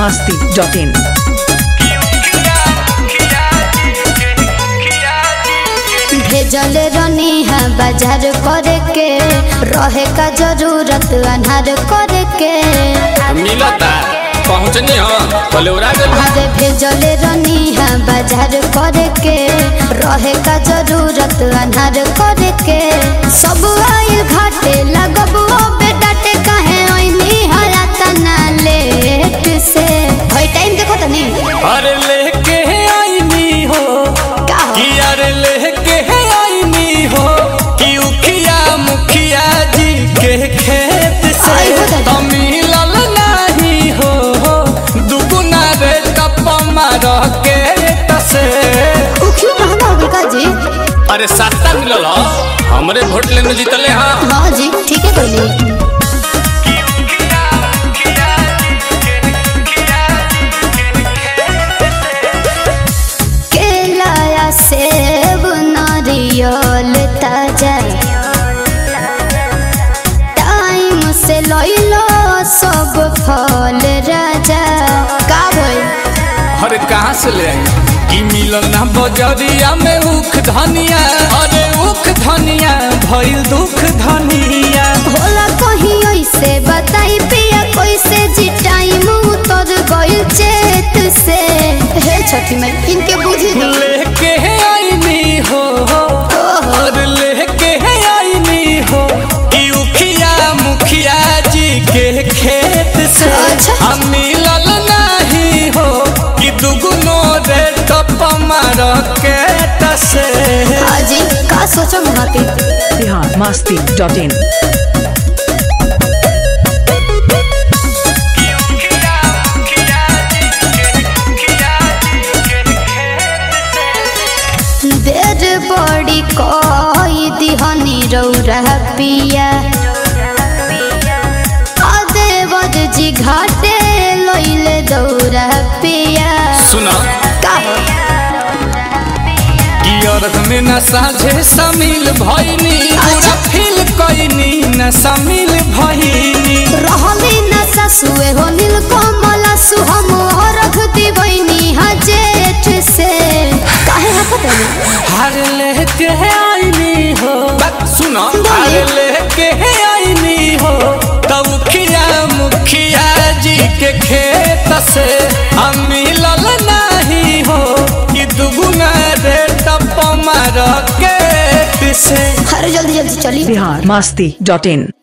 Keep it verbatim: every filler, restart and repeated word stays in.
Masti dot in. भेजल रनी है बाजार करे के, रहे का जरूरत अनहार करे के मिलता पहुँचनी अरे भेजल रनी है बाजार करे के, रहे का जरूरत अनहार करे के सब आइल घाटे लगब बेटा टे कहे ओइनी हालत ना लेट से भाई टाइम देखो तो नहीं। अरे लेके आईनी हो कि अरे लेके आईनी हो कि उखिया मुखिया जी के खेत से तो मिलल नहीं हो दुगुना रे कप्पा मार के तसे उखियो महंगा हो गया जी। अरे सस्ता मिलल हमरे वोट लेने जीतले। हाँ हाँ जी ठीक है कोई सेब नारियल ताजा टाइम से लइलो सब फल राजा का भइल। अरे कहाँ से ले आई कि मिलल ना बजरिया में उख धनिया। अरे उख धनिया भइल दुख धनिया होला कहीं ऐसे बताई पिया कैसे जी टाइम उतर गइल चेत से हे छठी में इनके बुझी लेके आईनी हो और लेके आईनी हो कि उखिया मुखिया जी के खेत से हम मिलल नहीं हो कि दुगुनो रे टप मार के तसे। हाजी का सोचो महती बिहार मस्ती डॉट इन। देर बड़ी कोई दिहनी रौरा पिया देवर जी घाटे लइले दौरा पिया सुना का अर्थ में न साझे शामिल भइनी पूरा फील कइनी न शामिल भइनी रहली न ससुए हो नील कमला सुहम रख दिबैनी हा जेठ से काहे हकत हार लेके आईनी हो सुनो हार लेके आईनी हो तब खिया मुखिया जी के खेत से हम मिलल नहीं हो कि दुगुना रे टप मार के से। अरे जल्दी जल्दी चली बिहार मस्ती डॉट इन।